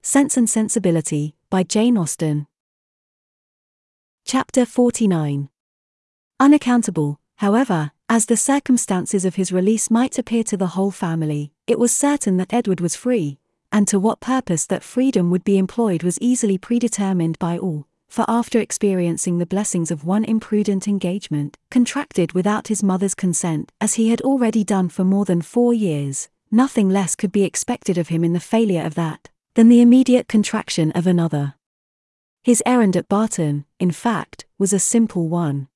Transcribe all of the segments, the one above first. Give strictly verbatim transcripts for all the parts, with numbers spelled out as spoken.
Sense and Sensibility, by Jane Austen. Chapter forty-nine. Unaccountable, however, as the circumstances of his release might appear to the whole family, it was certain that Edward was free, and to what purpose that freedom would be employed was easily predetermined by all, for after experiencing the blessings of one imprudent engagement, contracted without his mother's consent, as he had already done for more than four years, nothing less could be expected of him in the failure of that, than the immediate contraction of another. His errand at Barton, in fact, was a simple one.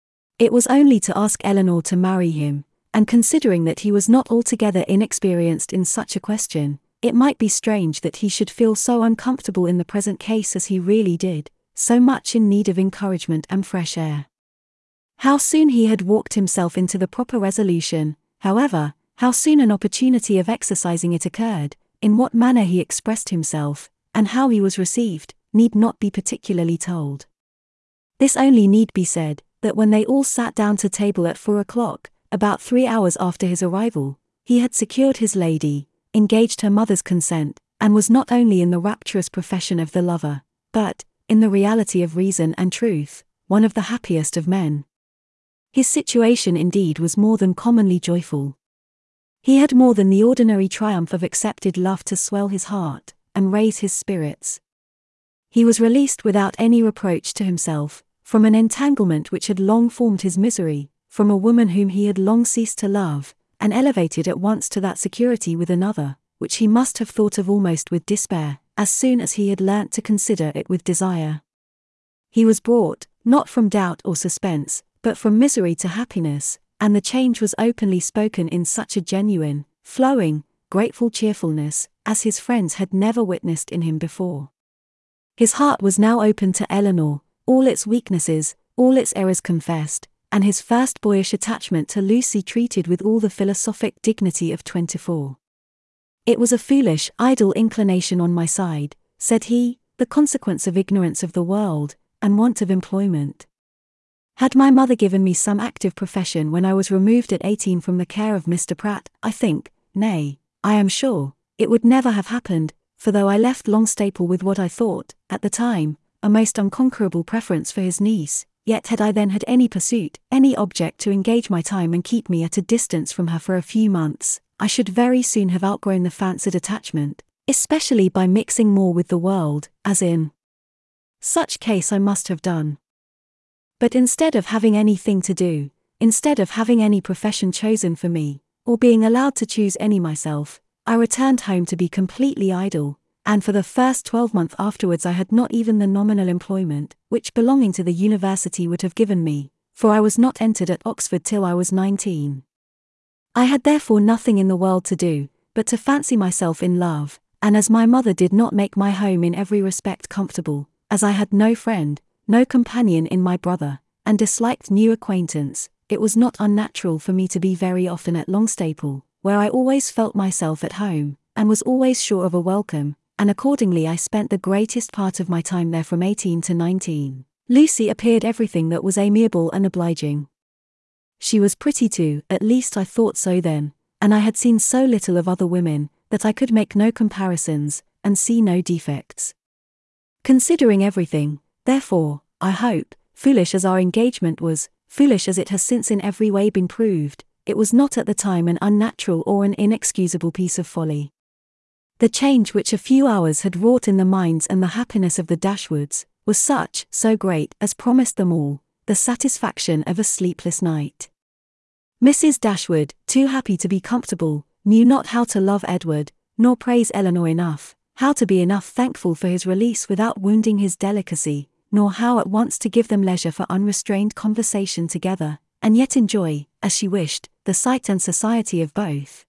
It was only to ask Eleanor to marry him, and considering that he was not altogether inexperienced in such a question, it might be strange that he should feel so uncomfortable in the present case as he really did, so much in need of encouragement and fresh air. How soon he had walked himself into the proper resolution, however, how soon an opportunity of exercising it occurred, in what manner he expressed himself, and how he was received, need not be particularly told. This only need be said, that when they all sat down to table at four o'clock, about three hours after his arrival, he had secured his lady, engaged her mother's consent, and was not only in the rapturous profession of the lover, but, in the reality of reason and truth, one of the happiest of men. His situation indeed was more than commonly joyful. He had more than the ordinary triumph of accepted love to swell his heart, and raise his spirits. He was released without any reproach to himself, from an entanglement which had long formed his misery, from a woman whom he had long ceased to love, and elevated at once to that security with another, which he must have thought of almost with despair, as soon as he had learnt to consider it with desire. He was brought, not from doubt or suspense, but from misery to happiness, and the change was openly spoken in such a genuine, flowing, grateful cheerfulness, as his friends had never witnessed in him before. His heart was now open to Eleanor, all its weaknesses, all its errors confessed, and his first boyish attachment to Lucy treated with all the philosophic dignity of twenty-four. "It was a foolish, idle inclination on my side," said he, "the consequence of ignorance of the world, and want of employment. Had my mother given me some active profession when I was removed at eighteen from the care of Mister Pratt, I think, nay, I am sure, it would never have happened, for though I left Longstaple with what I thought, at the time, a most unconquerable preference for his niece, yet had I then had any pursuit, any object to engage my time and keep me at a distance from her for a few months, I should very soon have outgrown the fancied attachment, especially by mixing more with the world, as in such case I must have done. But instead of having anything to do, instead of having any profession chosen for me, or being allowed to choose any myself, I returned home to be completely idle, and for the first twelvemonth afterwards I had not even the nominal employment, which belonging to the university would have given me, for I was not entered at Oxford till I was nineteen. I had therefore nothing in the world to do, but to fancy myself in love, and as my mother did not make my home in every respect comfortable, as I had no friend, no companion in my brother, and disliked new acquaintance, it was not unnatural for me to be very often at Longstaple, where I always felt myself at home, and was always sure of a welcome, and accordingly I spent the greatest part of my time there from eighteen to nineteen. Lucy appeared everything that was amiable and obliging. She was pretty too, at least I thought so then, and I had seen so little of other women, that I could make no comparisons, and see no defects. Considering everything, therefore, I hope, foolish as our engagement was, foolish as it has since in every way been proved, it was not at the time an unnatural or an inexcusable piece of folly. The change which a few hours had wrought in the minds and the happiness of the Dashwoods, was such, so great, as promised them all, the satisfaction of a sleepless night. Missus Dashwood, too happy to be comfortable, knew not how to love Edward, nor praise Eleanor enough, how to be enough thankful for his release without wounding his delicacy, nor how at once to give them leisure for unrestrained conversation together, and yet enjoy, as she wished, the sight and society of both.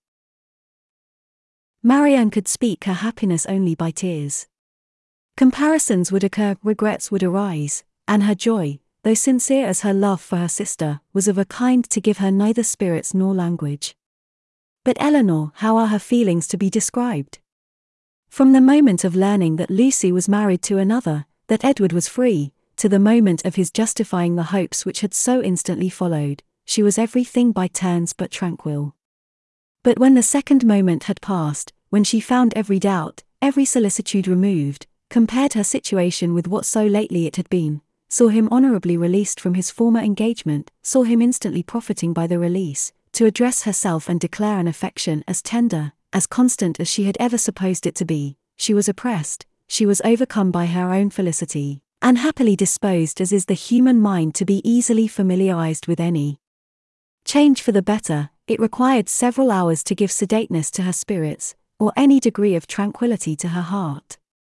Marianne could speak her happiness only by tears. Comparisons would occur, regrets would arise, and her joy, though sincere as her love for her sister, was of a kind to give her neither spirits nor language. But Eleanor, how are her feelings to be described? From the moment of learning that Lucy was married to another, that Edward was free, to the moment of his justifying the hopes which had so instantly followed, she was everything by turns but tranquil. But when the second moment had passed, when she found every doubt, every solicitude removed, compared her situation with what so lately it had been, saw him honorably released from his former engagement, saw him instantly profiting by the release, to address herself and declare an affection as tender, as constant as she had ever supposed it to be. She was oppressed, she was overcome by her own felicity, unhappily disposed as is the human mind to be easily familiarized with any change for the better. It required several hours to give sedateness to her spirits, or any degree of tranquility to her heart.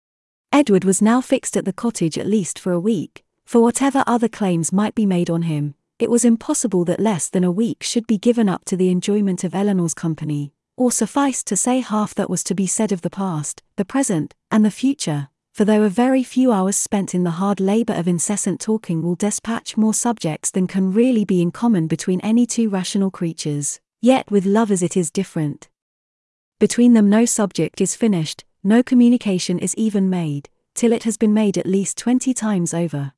Edward was now fixed at the cottage at least for a week. For whatever other claims might be made on him, it was impossible that less than a week should be given up to the enjoyment of Eleanor's company, or suffice to say half that was to be said of the past, the present, and the future, for though a very few hours spent in the hard labour of incessant talking will despatch more subjects than can really be in common between any two rational creatures, yet with lovers it is different. Between them no subject is finished, no communication is even made, till it has been made at least twenty times over.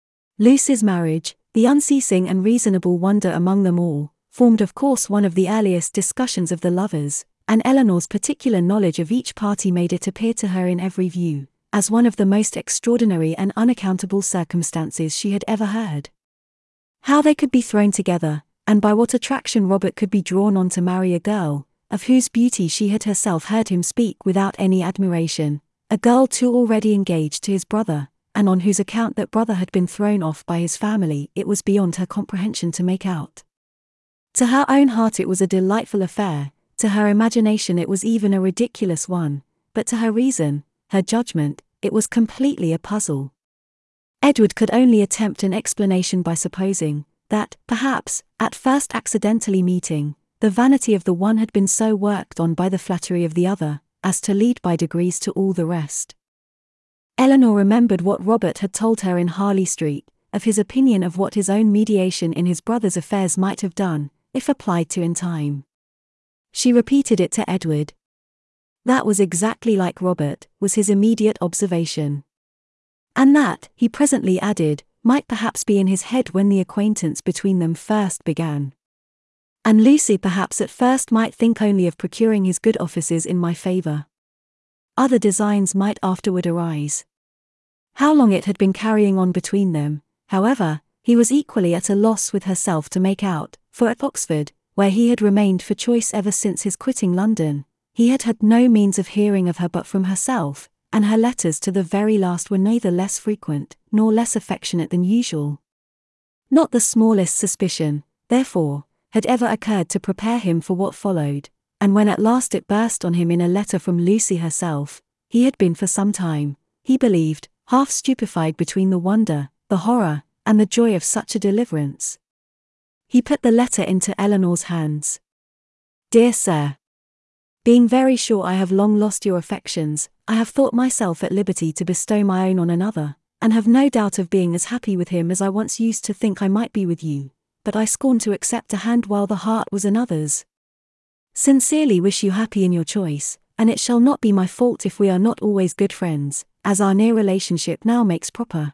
Lucy's marriage, the unceasing and reasonable wonder among them all, formed of course one of the earliest discussions of the lovers, and Eleanor's particular knowledge of each party made it appear to her in every view, as one of the most extraordinary and unaccountable circumstances she had ever heard. How they could be thrown together, and by what attraction Robert could be drawn on to marry a girl, of whose beauty she had herself heard him speak without any admiration, a girl too already engaged to his brother, and on whose account that brother had been thrown off by his family, it was beyond her comprehension to make out. To her own heart it was a delightful affair, to her imagination it was even a ridiculous one, but to her reason, her judgment, it was completely a puzzle. Edward could only attempt an explanation by supposing that, perhaps, at first accidentally meeting, the vanity of the one had been so worked on by the flattery of the other, as to lead by degrees to all the rest. Eleanor remembered what Robert had told her in Harley Street, of his opinion of what his own mediation in his brother's affairs might have done, if applied to in time. She repeated it to Edward. That was exactly like Robert, was his immediate observation. And that, he presently added, might perhaps be in his head when the acquaintance between them first began. And Lucy perhaps at first might think only of procuring his good offices in my favour. Other designs might afterward arise. How long it had been carrying on between them, however, he was equally at a loss with herself to make out, for at Oxford, where he had remained for choice ever since his quitting London, he had had no means of hearing of her but from herself, and her letters to the very last were neither less frequent, nor less affectionate than usual. Not the smallest suspicion, therefore, had ever occurred to prepare him for what followed, and when at last it burst on him in a letter from Lucy herself, he had been for some time, he believed, half stupefied between the wonder, the horror, and the joy of such a deliverance. He put the letter into Eleanor's hands. Dear Sir, being very sure I have long lost your affections, I have thought myself at liberty to bestow my own on another, and have no doubt of being as happy with him as I once used to think I might be with you, but I scorn to accept a hand while the heart was another's. Sincerely wish you happy in your choice, and it shall not be my fault if we are not always good friends, as our near relationship now makes proper.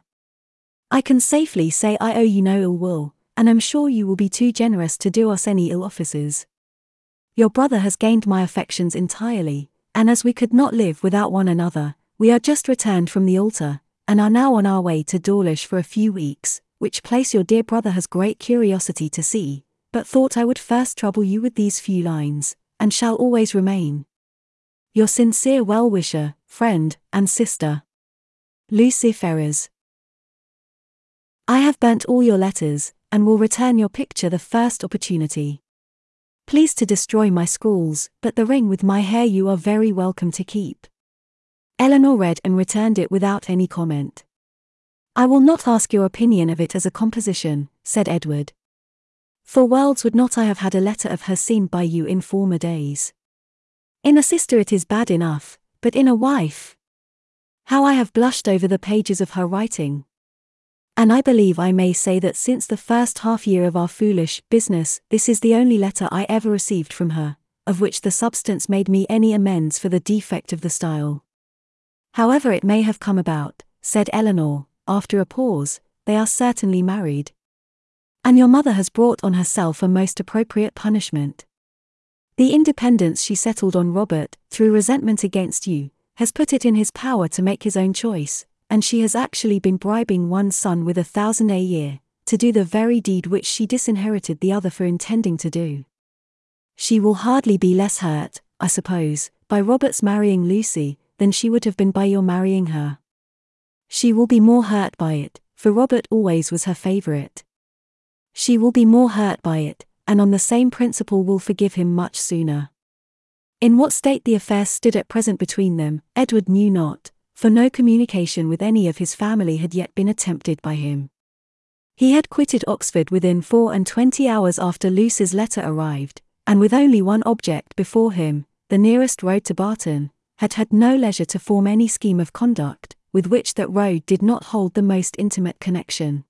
I can safely say I owe you no ill will, and am sure you will be too generous to do us any ill offices. Your brother has gained my affections entirely, and as we could not live without one another, we are just returned from the altar, and are now on our way to Dawlish for a few weeks, which place your dear brother has great curiosity to see, but thought I would first trouble you with these few lines, and shall always remain your sincere well-wisher, friend, and sister, Lucy Ferrers. I have burnt all your letters, and will return your picture the first opportunity. Please to destroy my scrawls, but the ring with my hair you are very welcome to keep. Eleanor read and returned it without any comment. I will not ask your opinion of it as a composition, said Edward. For worlds would not I have had a letter of her seen by you in former days. In a sister it is bad enough, but in a wife, how I have blushed over the pages of her writing. And I believe I may say that since the first half year of our foolish business, this is the only letter I ever received from her, of which the substance made me any amends for the defect of the style. However it may have come about, said Eleanor, after a pause, they are certainly married. And your mother has brought on herself a most appropriate punishment. The independence she settled on Robert, through resentment against you, has put it in his power to make his own choice, and she has actually been bribing one son with a thousand a year, to do the very deed which she disinherited the other for intending to do. She will hardly be less hurt, I suppose, by Robert's marrying Lucy, than she would have been by your marrying her. She will be more hurt by it, for Robert always was her favourite. She will be more hurt by it, and on the same principle will forgive him much sooner. In what state the affairs stood at present between them, Edward knew not, for no communication with any of his family had yet been attempted by him. He had quitted Oxford within four and twenty hours after Lucy's letter arrived, and with only one object before him, the nearest road to Barton, had had no leisure to form any scheme of conduct, with which that road did not hold the most intimate connection.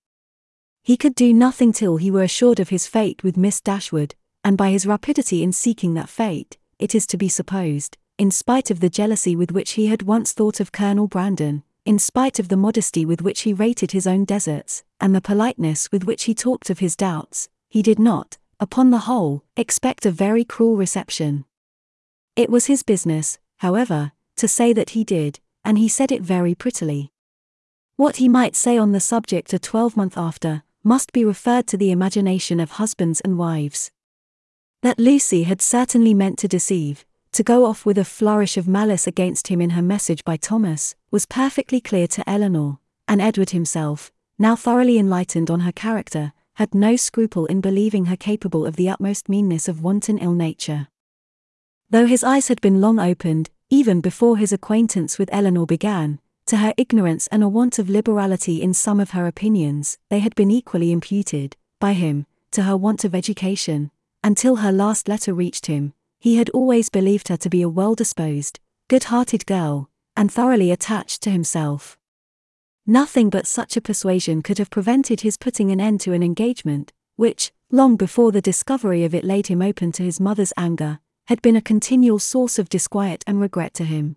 He could do nothing till he were assured of his fate with Miss Dashwood, and by his rapidity in seeking that fate, it is to be supposed, in spite of the jealousy with which he had once thought of Colonel Brandon, in spite of the modesty with which he rated his own deserts, and the politeness with which he talked of his doubts, he did not, upon the whole, expect a very cruel reception. It was his business, however, to say that he did, and he said it very prettily. What he might say on the subject a twelvemonth after, must be referred to the imagination of husbands and wives. That Lucy had certainly meant to deceive, to go off with a flourish of malice against him in her message by Thomas, was perfectly clear to Eleanor, and Edward himself, now thoroughly enlightened on her character, had no scruple in believing her capable of the utmost meanness of wanton ill nature. Though his eyes had been long opened, even before his acquaintance with Eleanor began, to her ignorance and a want of liberality in some of her opinions, they had been equally imputed, by him, to her want of education. Until her last letter reached him, he had always believed her to be a well-disposed, good-hearted girl, and thoroughly attached to himself. Nothing but such a persuasion could have prevented his putting an end to an engagement, which, long before the discovery of it laid him open to his mother's anger, had been a continual source of disquiet and regret to him.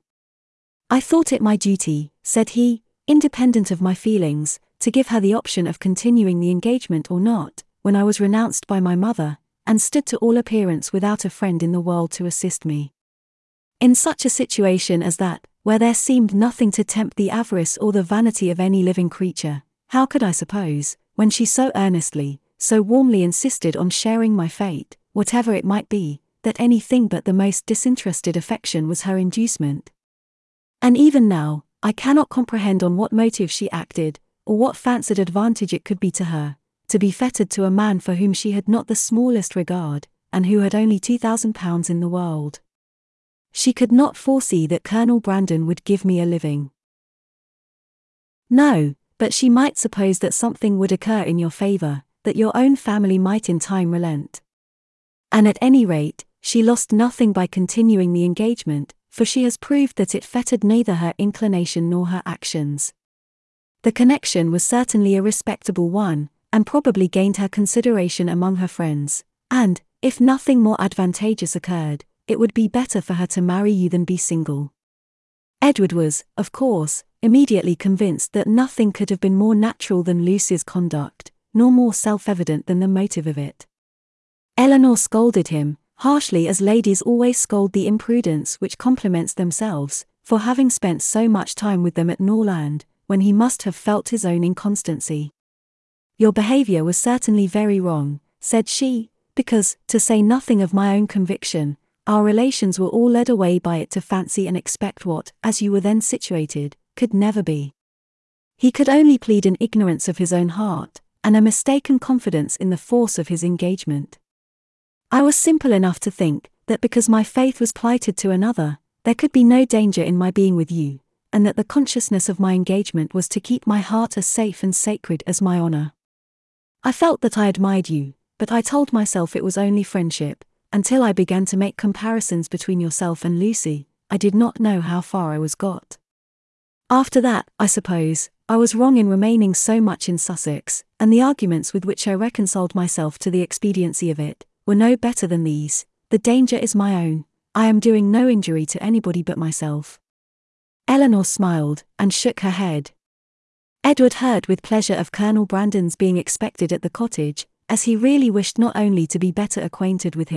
"I thought it my duty," said he, "independent of my feelings, to give her the option of continuing the engagement or not, when I was renounced by my mother, and stood to all appearance without a friend in the world to assist me. In such a situation as that, where there seemed nothing to tempt the avarice or the vanity of any living creature, how could I suppose, when she so earnestly, so warmly insisted on sharing my fate, whatever it might be, that anything but the most disinterested affection was her inducement? And even now, I cannot comprehend on what motive she acted, or what fancied advantage it could be to her, to be fettered to a man for whom she had not the smallest regard, and who had only two thousand pounds in the world. She could not foresee that Colonel Brandon would give me a living. No, but she might suppose that something would occur in your favour, that your own family might in time relent. And at any rate, she lost nothing by continuing the engagement, for she has proved that it fettered neither her inclination nor her actions. The connection was certainly a respectable one, and probably gained her consideration among her friends, and, if nothing more advantageous occurred, it would be better for her to marry you than be single." Edward was, of course, immediately convinced that nothing could have been more natural than Lucy's conduct, nor more self-evident than the motive of it. Eleanor scolded him, harshly as ladies always scold the imprudence which compliments themselves, for having spent so much time with them at Norland, when he must have felt his own inconstancy. "Your behaviour was certainly very wrong," said she, "because, to say nothing of my own conviction, our relations were all led away by it to fancy and expect what, as you were then situated, could never be." He could only plead an ignorance of his own heart, and a mistaken confidence in the force of his engagement. "I was simple enough to think, that because my faith was plighted to another, there could be no danger in my being with you, and that the consciousness of my engagement was to keep my heart as safe and sacred as my honour. I felt that I admired you, but I told myself it was only friendship. Until I began to make comparisons between yourself and Lucy, I did not know how far I was got. After that, I suppose, I was wrong in remaining so much in Sussex, and the arguments with which I reconciled myself to the expediency of it, were no better than these: the danger is my own, I am doing no injury to anybody but myself." Eleanor smiled, and shook her head. Edward heard with pleasure of Colonel Brandon's being expected at the cottage, as he really wished not only to be better acquainted with him,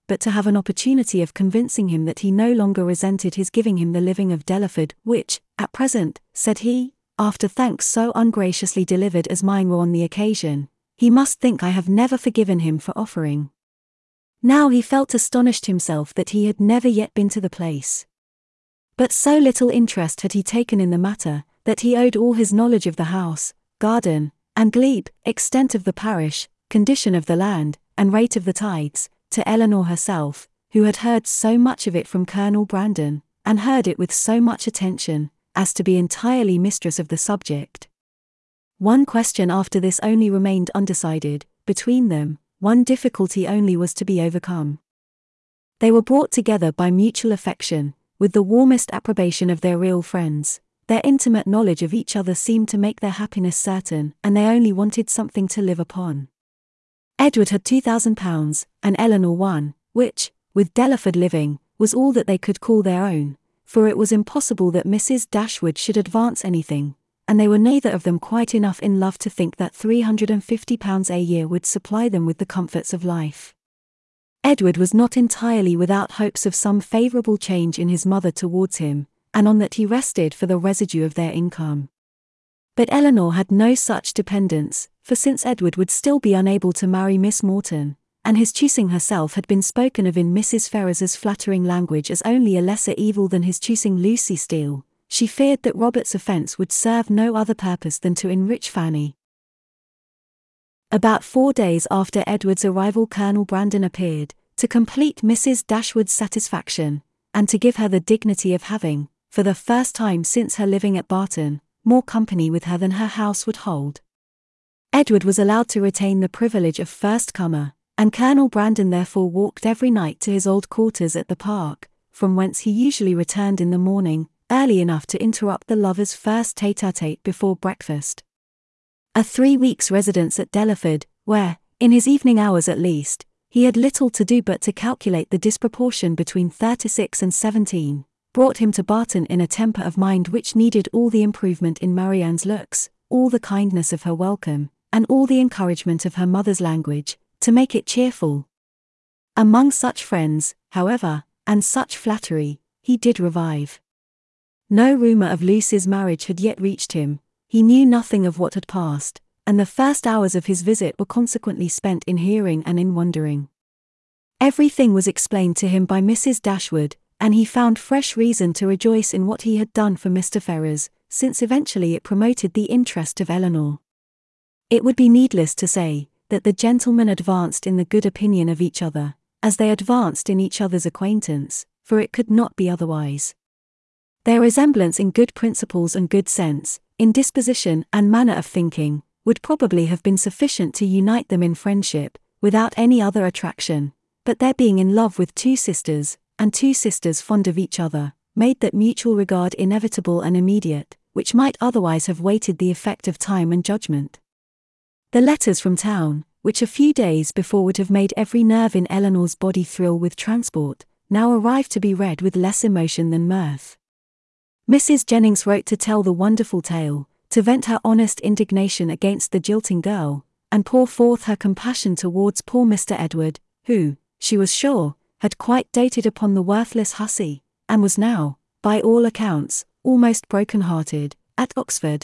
but to have an opportunity of convincing him that he no longer resented his giving him the living of Delaford, which, at present, said he, after thanks so ungraciously delivered as mine were on the occasion, he must think I have never forgiven him for offering. Now he felt astonished himself that he had never yet been to the place. But so little interest had he taken in the matter, that he owed all his knowledge of the house, garden, and glebe, extent of the parish, condition of the land, and rate of the tides, to Eleanor herself, who had heard so much of it from Colonel Brandon, and heard it with so much attention, as to be entirely mistress of the subject. One question after this only remained undecided, between them. One difficulty only was to be overcome. They were brought together by mutual affection, with the warmest approbation of their real friends. Their intimate knowledge of each other seemed to make their happiness certain, and they only wanted something to live upon. Edward had two thousand pounds, and Eleanor one, which, with Delaford living, was all that they could call their own, for it was impossible that Missus Dashwood should advance anything, and they were neither of them quite enough in love to think that three hundred and fifty pounds a year would supply them with the comforts of life. Edward was not entirely without hopes of some favourable change in his mother towards him, and on that he rested for the residue of their income. But Eleanor had no such dependence, for since Edward would still be unable to marry Miss Morton, and his choosing herself had been spoken of in Missus Ferrars's flattering language as only a lesser evil than his choosing Lucy Steele, she feared that Robert's offence would serve no other purpose than to enrich Fanny. About four days after Edward's arrival Colonel Brandon appeared, to complete Missus Dashwood's satisfaction, and to give her the dignity of having, for the first time since her living at Barton, more company with her than her house would hold. Edward was allowed to retain the privilege of first comer, and Colonel Brandon therefore walked every night to his old quarters at the park, from whence he usually returned in the morning, early enough to interrupt the lovers' first tete-a-tete before breakfast. A three weeks' residence at Delaford, where, in his evening hours at least, he had little to do but to calculate the disproportion between thirty-six and seventeen, brought him to Barton in a temper of mind which needed all the improvement in Marianne's looks, all the kindness of her welcome, and all the encouragement of her mother's language, to make it cheerful. Among such friends, however, and such flattery, he did revive. No rumour of Lucy's marriage had yet reached him, he knew nothing of what had passed, and the first hours of his visit were consequently spent in hearing and in wondering. Everything was explained to him by Missus Dashwood, and he found fresh reason to rejoice in what he had done for Mister Ferrars, since eventually it promoted the interest of Eleanor. It would be needless to say, that the gentlemen advanced in the good opinion of each other, as they advanced in each other's acquaintance, for it could not be otherwise. Their resemblance in good principles and good sense, in disposition and manner of thinking, would probably have been sufficient to unite them in friendship, without any other attraction, but their being in love with two sisters, and two sisters fond of each other, made that mutual regard inevitable and immediate, which might otherwise have waited the effect of time and judgment. The letters from town, which a few days before would have made every nerve in Eleanor's body thrill with transport, now arrived to be read with less emotion than mirth. Missus Jennings wrote to tell the wonderful tale, to vent her honest indignation against the jilting girl, and pour forth her compassion towards poor Mister Edward, who, she was sure, had quite doted upon the worthless hussy, and was now, by all accounts, almost broken-hearted, at Oxford.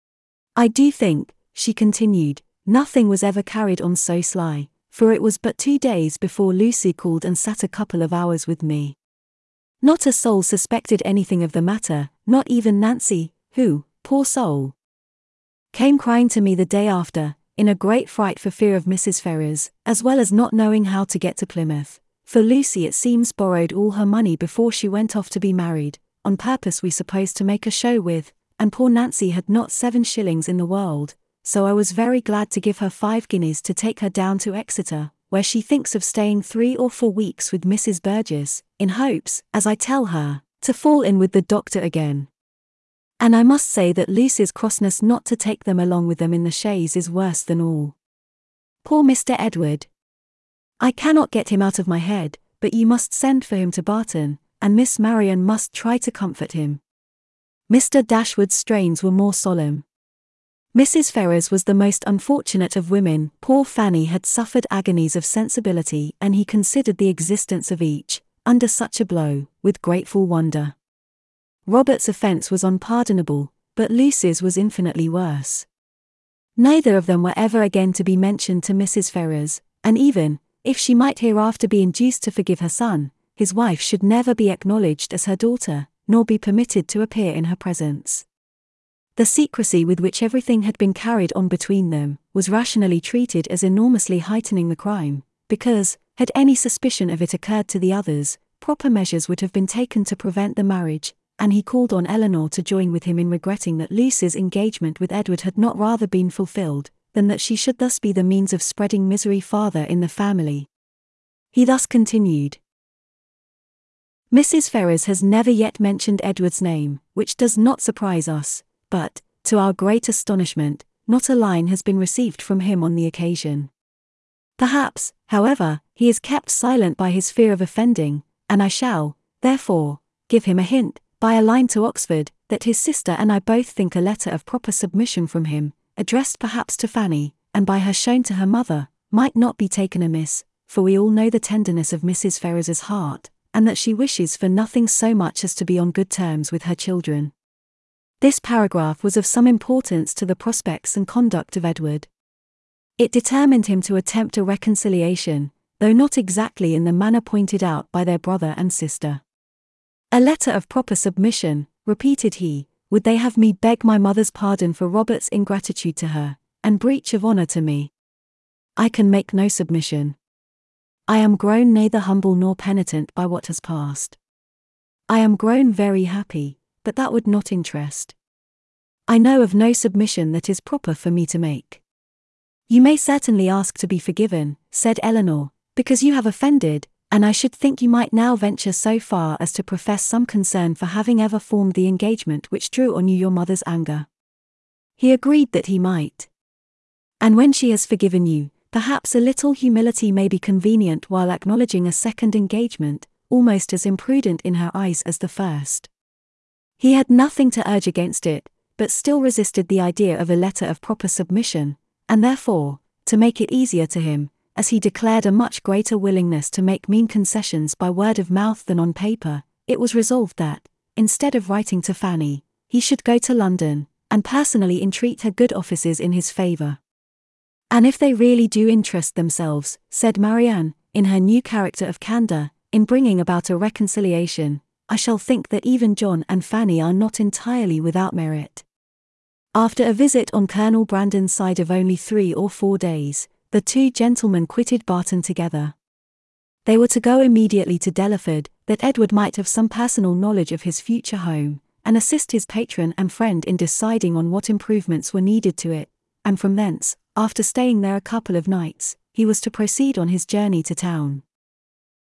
I do think, she continued, nothing was ever carried on so sly, for it was but two days before Lucy called and sat a couple of hours with me. Not a soul suspected anything of the matter, not even Nancy, who, poor soul, came crying to me the day after, in a great fright for fear of Missus Ferrars, as well as not knowing how to get to Plymouth, for Lucy it seems borrowed all her money before she went off to be married, on purpose we suppose to make a show with, and poor Nancy had not seven shillings in the world, so I was very glad to give her five guineas to take her down to Exeter, where she thinks of staying three or four weeks with Missus Burgess, in hopes, as I tell her, to fall in with the doctor again. And I must say that Lucy's crossness not to take them along with them in the chaise is worse than all. Poor Mister Edward! I cannot get him out of my head, but you must send for him to Barton, and Miss Marian must try to comfort him. Mister Dashwood's strains were more solemn. Missus Ferrars was the most unfortunate of women. Poor Fanny had suffered agonies of sensibility, and he considered the existence of each, under such a blow, with grateful wonder. Robert's offence was unpardonable, but Lucy's was infinitely worse. Neither of them were ever again to be mentioned to Missus Ferrars, and even, if she might hereafter be induced to forgive her son, his wife should never be acknowledged as her daughter, nor be permitted to appear in her presence. The secrecy with which everything had been carried on between them was rationally treated as enormously heightening the crime, because, had any suspicion of it occurred to the others, proper measures would have been taken to prevent the marriage, and he called on Eleanor to join with him in regretting that Lucy's engagement with Edward had not rather been fulfilled, than that she should thus be the means of spreading misery farther in the family. He thus continued. Missus Ferrars has never yet mentioned Edward's name, which does not surprise us, but, to our great astonishment, not a line has been received from him on the occasion. Perhaps, however, he is kept silent by his fear of offending, and I shall, therefore, give him a hint, by a line to Oxford, that his sister and I both think a letter of proper submission from him, addressed perhaps to Fanny, and by her shown to her mother, might not be taken amiss, for we all know the tenderness of Missus Ferrars's heart, and that she wishes for nothing so much as to be on good terms with her children. This paragraph was of some importance to the prospects and conduct of Edward. It determined him to attempt a reconciliation, though not exactly in the manner pointed out by their brother and sister. A letter of proper submission, repeated he, would they have me beg my mother's pardon for Robert's ingratitude to her, and breach of honour to me? I can make no submission. I am grown neither humble nor penitent by what has passed. I am grown very happy, but that would not interest. I know of no submission that is proper for me to make. You may certainly ask to be forgiven, said Eleanor, because you have offended, and I should think you might now venture so far as to profess some concern for having ever formed the engagement which drew on you your mother's anger. He agreed that he might. And when she has forgiven you, perhaps a little humility may be convenient while acknowledging a second engagement, almost as imprudent in her eyes as the first. He had nothing to urge against it, but still resisted the idea of a letter of proper submission, and therefore, to make it easier to him, as he declared a much greater willingness to make mean concessions by word of mouth than on paper, it was resolved that, instead of writing to Fanny, he should go to London, and personally entreat her good offices in his favour. And if they really do interest themselves, said Marianne, in her new character of candour, in bringing about a reconciliation, I shall think that even John and Fanny are not entirely without merit. After a visit on Colonel Brandon's side of only three or four days, the two gentlemen quitted Barton together. They were to go immediately to Delaford, that Edward might have some personal knowledge of his future home, and assist his patron and friend in deciding on what improvements were needed to it, and from thence, after staying there a couple of nights, he was to proceed on his journey to town.